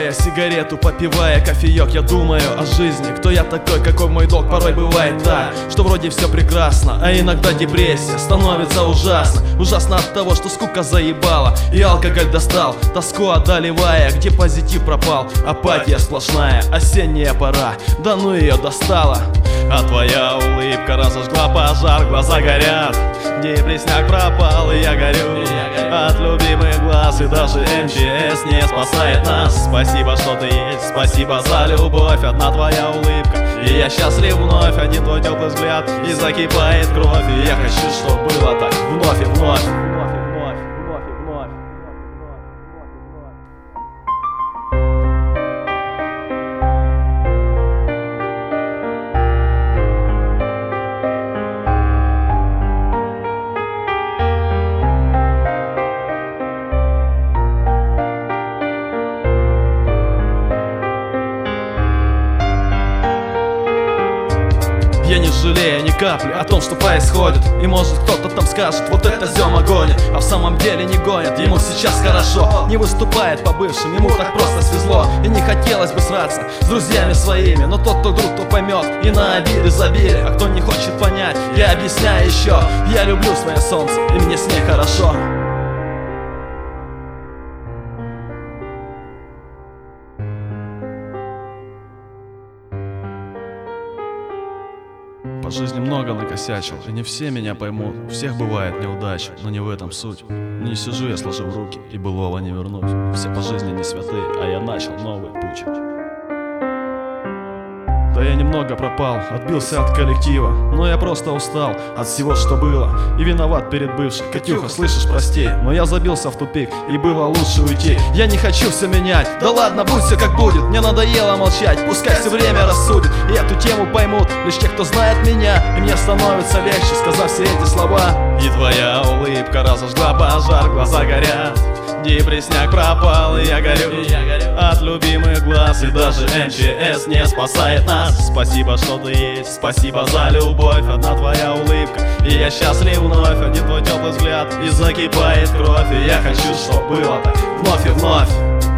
Закуривая сигарету, попивая кофеек, я думаю о жизни. Кто я такой, какой мой долг? Порой бывает так, что вроде все прекрасно, а иногда депрессия становится ужасно. Ужасно от того, что скука заебала и алкоголь достал, тоску одолевая. Где позитив пропал? Апатия сплошная, осенняя пора, да ну ее достала. А твоя улыбка разожгла пожар, глаза горят. Депресняк пропал, и я горю от любимых глаз. И даже МЧС не спасает нас. Спасибо, что ты есть, спасибо за любовь. Одна твоя улыбка, и я счастлив вновь. Один твой теплый взгляд, и закипает кровь. И я хочу, чтобы было так вновь и вновь. Я не жалею ни капли о том, что происходит. И может кто-то там скажет, вот это Зёма гонит. А в самом деле не гонит, ему сейчас хорошо. Не выступает по бывшим, ему так просто свезло. И не хотелось бы сраться с друзьями своими, но тот, кто вдруг, кто поймет, и на обиды забили. А кто не хочет понять, я объясняю еще. Я люблю свое солнце, и мне с ней хорошо. По жизни много накосячил, и не все меня поймут. У всех бывает неудача, но не в этом суть. Не сижу я сложив руки, и былого не вернуть. Все по жизни не святые, а я начал новый путь. Да я немного пропал, отбился от коллектива, но я просто устал от всего, что было, и виноват перед бывшей. Катюха, слышишь, прости, но я забился в тупик, и было лучше уйти. Я не хочу все менять, да ладно, будь все как будет. Мне надоело молчать, пускай все время рассудит. И эту тему поймут лишь те, кто знает меня, и мне становится легче, сказав все эти слова. И твоя улыбка разожгла пожар, глаза горят. Депресняк пропал, и я горю от любимых глаз. И даже МЧС не спасает нас. Спасибо, что ты есть, спасибо за любовь. Одна твоя улыбка, и я счастлив вновь. Один твой теплый взгляд, и закипает кровь. И я хочу, чтобы было так вновь и вновь.